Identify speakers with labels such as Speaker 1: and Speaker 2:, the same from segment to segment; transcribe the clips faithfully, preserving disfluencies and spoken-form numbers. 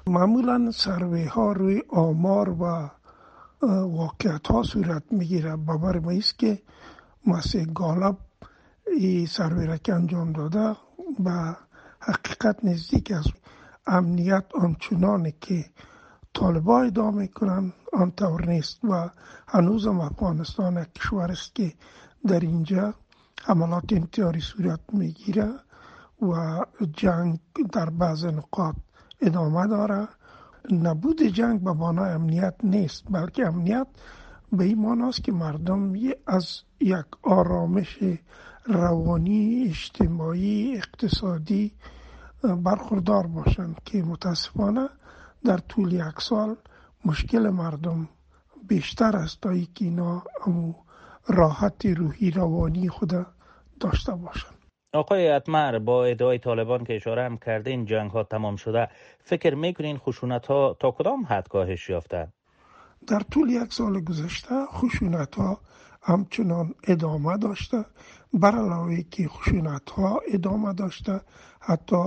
Speaker 1: معمولا سروی ها روی آمار و واقعیت ها صورت میگیره. باور ما است که مؤسسه گالوب این سروی را که انجام داده به حقیقت نزدیک است. امنیت آنچنانه که طالبان ادعا میکنن آنطور نیست و هنوز هم افغانستان یک کشور است که در اینجا حملات انتحاری صورت میگیره و جنگ در بعض نقاط ادامه داره. نبود جنگ به معنای امنیت نیست، بلکه امنیت به این معناست که مردم از یک آرامش روانی، اجتماعی، اقتصادی برخوردار باشند که متاسفانه در طول یک سال مشکل مردم بیشتر است تا اینکه اینا راحت روحی روانی خود داشته باشند.
Speaker 2: آقای اتمر، با ادعای طالبان که اشاره هم کردین جنگ ها تمام شده، فکر میکنین خشونت ها تا کدام حد کاهش یافته؟
Speaker 1: در طول یک سال گذشته خشونت ها همچنان ادامه داشته. بر علاوه که خشونت ها ادامه داشته، حتی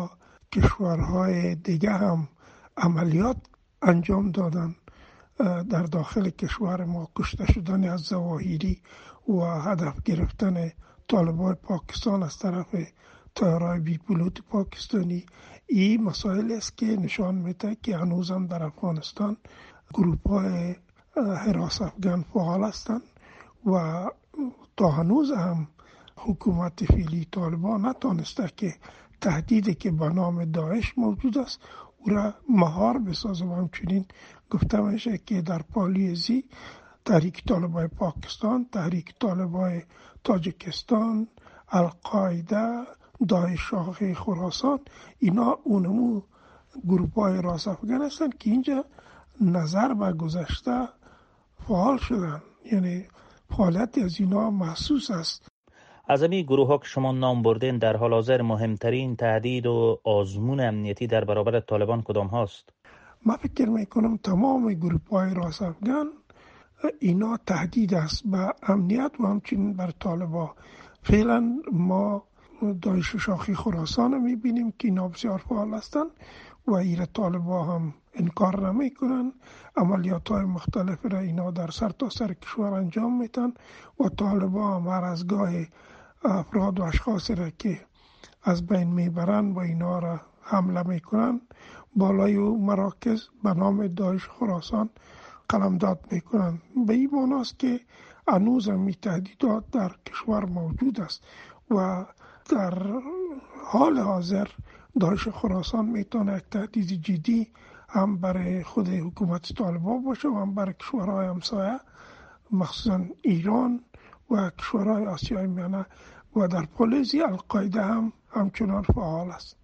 Speaker 1: کشورهای دیگه هم عملیات انجام دادن در داخل کشور ما. کشته شدن از ظواهری و هدف گرفتن طالبان پاکستان از طرف طیاره‌های بی پیلوت پاکستانی، این مسائل است که نشان میده که هنوز هم در افغانستان گروه‌های حراس افغان فعال هستند و تا هنوز هم حکومت فعلی طالبان نتانسته که تهدیدی که به نام داعش موجود است او را مهار بسازه. و همچنین گفته میشه که در پالیزی تحریک طالبان پاکستان، تحریک طالبان تاجیکستان، القاعده، داعش شاخه خراسان، اینا اونمو گروه‌های حراس افغان هستند که اینجا نظر به گذشته فعال شدن، یعنی فعالیت از اینا محسوس است.
Speaker 2: از این گروه ها که شما نام بردین در حال حاضر مهمترین تهدید و آزمون امنیتی در برابر طالبان کدام هاست؟
Speaker 1: من فکر میکنم تمام گروه های راس افغان اینا تهدید است به امنیت و همچنین بر طالبان. فعلا ما داعش شاخی خراسان میبینیم که اینا بسیار فعال هستند و ایره طالبان هم انکار نمی کنن. عملیات های مختلف را اینا در سر تا سر کشور انجام میتن و طالبان هم هر از گاه افراد و اشخاص را که از بین میبرن و اینا را حمله میکنن بالای او مراکز به نام داعش خراسان قلمداد میکنن. به این معناست که هنوز هم تهدیدات در کشور موجود است و در حال حاضر داعش خراسان میتونه یک تهدید جدی هم برای خود حکومت طالبان باشه و هم برای کشورهای همسایه مخصوصا ایران و کشورهای آسیای میانه و در پالیزی القاعده هم همچنان فعال است.